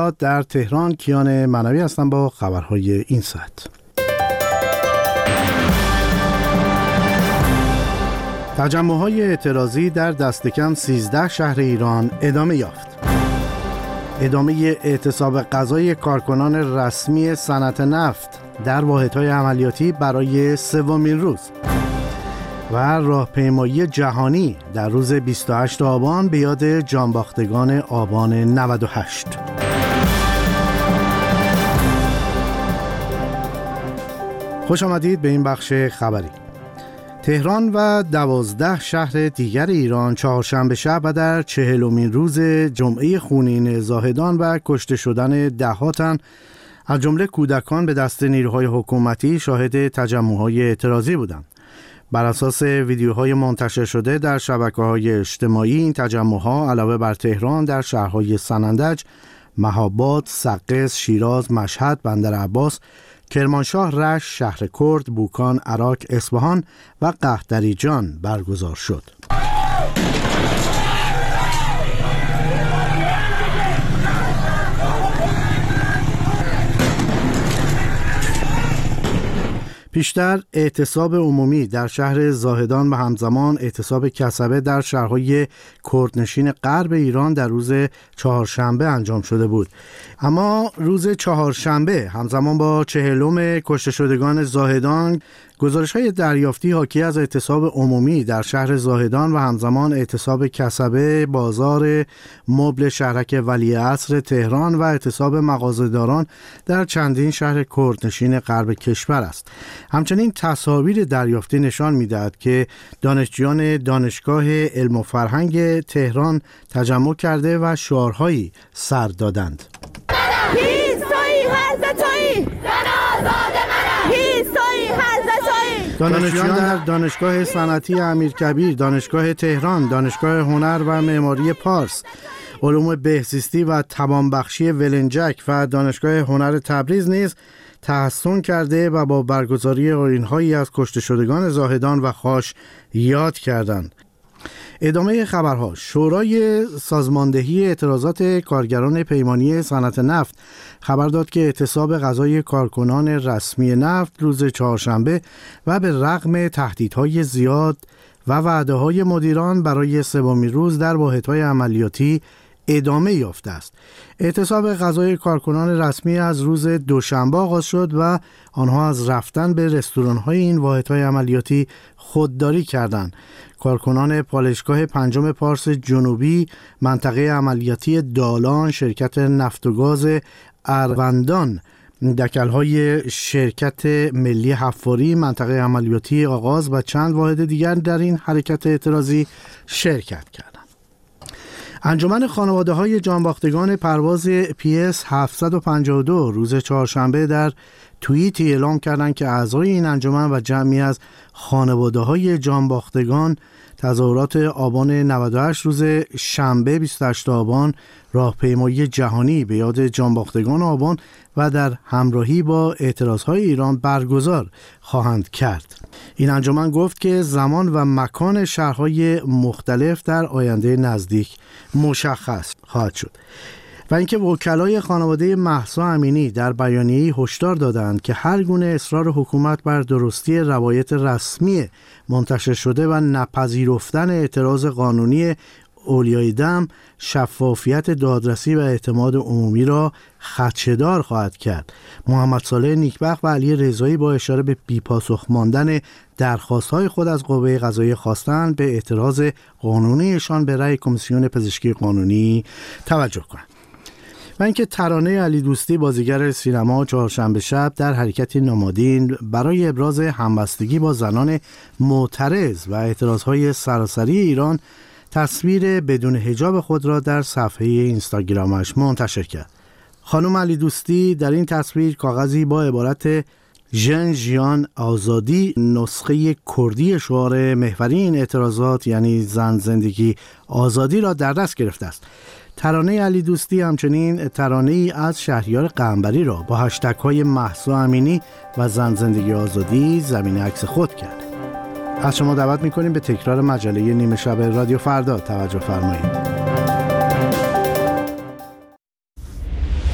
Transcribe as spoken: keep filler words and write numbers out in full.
اطلاعات در تهران کیان منوی هستم با خبرهای این ساعت. تجمع‌های اعتراضی در دست کم سیزده شهر ایران ادامه یافت. ادامه اعتصاب غذای کارکنان رسمی صنعت نفت در واحدهای عملیاتی برای سومین روز و راهپیمایی جهانی در روز بیست و هشتم آبان به یاد جانباختگان آبان نود و هشت. خوش آمدید به این بخش خبری. تهران و دوازده شهر دیگر ایران چهارشنبه شب و در چهلمین روز جمعه خونین زاهدان و کشته شدن ده‌ها تن از جمله کودکان به دست نیروهای حکومتی شاهد تجمع‌های اعتراضی بودند. بر اساس ویدیوهای منتشر شده در شبکه‌های اجتماعی، این تجمع‌ها علاوه بر تهران در شهرهای سنندج، مهاباد، سقز، شیراز، مشهد، بندرعباس، کرمانشاه، رشت، شهر کرد، بوکان، عراق، اصفهان و قحطریجان برگزار شد. پیشتر اعتصاب عمومی در شهر زاهدان و همزمان اعتصاب کسبه در شهرهای کردنشین غرب ایران در روز چهارشنبه انجام شده بود. اما روز چهارشنبه همزمان با چهلم کشته شدگان زاهدان، گزارش‌های دریافتی حاکی از اعتصاب عمومی در شهر زاهدان و همزمان اعتصاب کسبه بازار مبل شهرک ولیعصر تهران و اعتصاب مغازه‌داران در چندین شهر کردنشین غرب کشور است. همچنین تصاویر دریافتی نشان می‌دهد که دانشجویان دانشگاه علم و فرهنگ تهران تجمع کرده و شعارهایی سر دادند. دانشجویان در دانشگاه صنعتی امیرکبیر، دانشگاه تهران، دانشگاه هنر و معماری پارس، علوم بهزیستی و توانبخشی ولنجک و دانشگاه هنر تبریز نیز تحسن کرده و با برگزاری آیین‌هایی از کشته شدگان زاهدان و خاش یاد کردند. ادامه خبرها. شورای سازماندهی اعتراضات کارگران پیمانی صنعت نفت خبر داد که اعتصاب غذای کارکنان رسمی نفت روز چهارشنبه و به رغم تهدیدهای زیاد و وعده‌های مدیران برای سومین روز در واحدهای عملیاتی ادامه یافته است. اعتصاب غذای کارکنان رسمی از روز دوشنبه آغاز شد و آنها از رفتن به رستوران‌های این واحدهای عملیاتی خودداری کردند. کارکنان پالایشگاه پنجم پارس جنوبی، منطقه عملیاتی دالان، شرکت نفت و گاز اروندان، دکل‌های شرکت ملی حفاری، منطقه عملیاتی آغاز و چند واحد دیگر در این حرکت اعتراضی شرکت کردند. انجمن خانواده‌های جانباختگان پرواز پی اس هفتصد و پنجاه و دو روز چهارشنبه در توییتی اعلام کردند که اعضای این انجمن و جمعی از خانواده‌های جانباختگان تظاهرات آبان نود و هشت روز شنبه بیست و هشتم آبان راهپیمایی جهانی به یاد جانباختگان آبان و در همراهی با اعتراضهای ایران برگزار خواهند کرد. این انجمن گفت که زمان و مکان شهرهای مختلف در آینده نزدیک مشخص خواهد شد. و اینکه وکلای خانواده مهسا امینی در بیانیه‌ای هشدار دادند که هر گونه اصرار حکومت بر درستی روایت رسمی منتشر شده و نپذیرفتن اعتراض قانونی اولیای دم شفافیت دادرسی و اعتماد عمومی را خدشه‌دار خواهد کرد. محمد صالح نیکبخت و علی رضایی با اشاره به بی‌پاسخ ماندن درخواست‌های خود از قوه قضاییه خواستند به اعتراض قانونیشان به رأی کمیسیون پزشکی قانونی توجه کنند. و اینکه ترانه علی دوستی بازیگر سینما چهارشنبه شب در حرکتی نمادین برای ابراز همبستگی با زنان معترض و اعتراضهای سراسری ایران تصویر بدون حجاب خود را در صفحه اینستاگرامش منتشر کرد. خانم علی دوستی در این تصویر کاغذی با عبارت ژن ژیان آزادی، نسخه کردی شعار محوری این اعتراضات یعنی زن زندگی آزادی را در دست گرفته است. ترانه علی دوستی همچنین ترانه‌ای از شهریار قنبری را با هشتگ های مهسا امینی و زن زندگی آزادی زمین عکس خود کرد. از شما دعوت می‌کنیم به تکرار مجله نیمه شب رادیو فردا توجه فرمایید.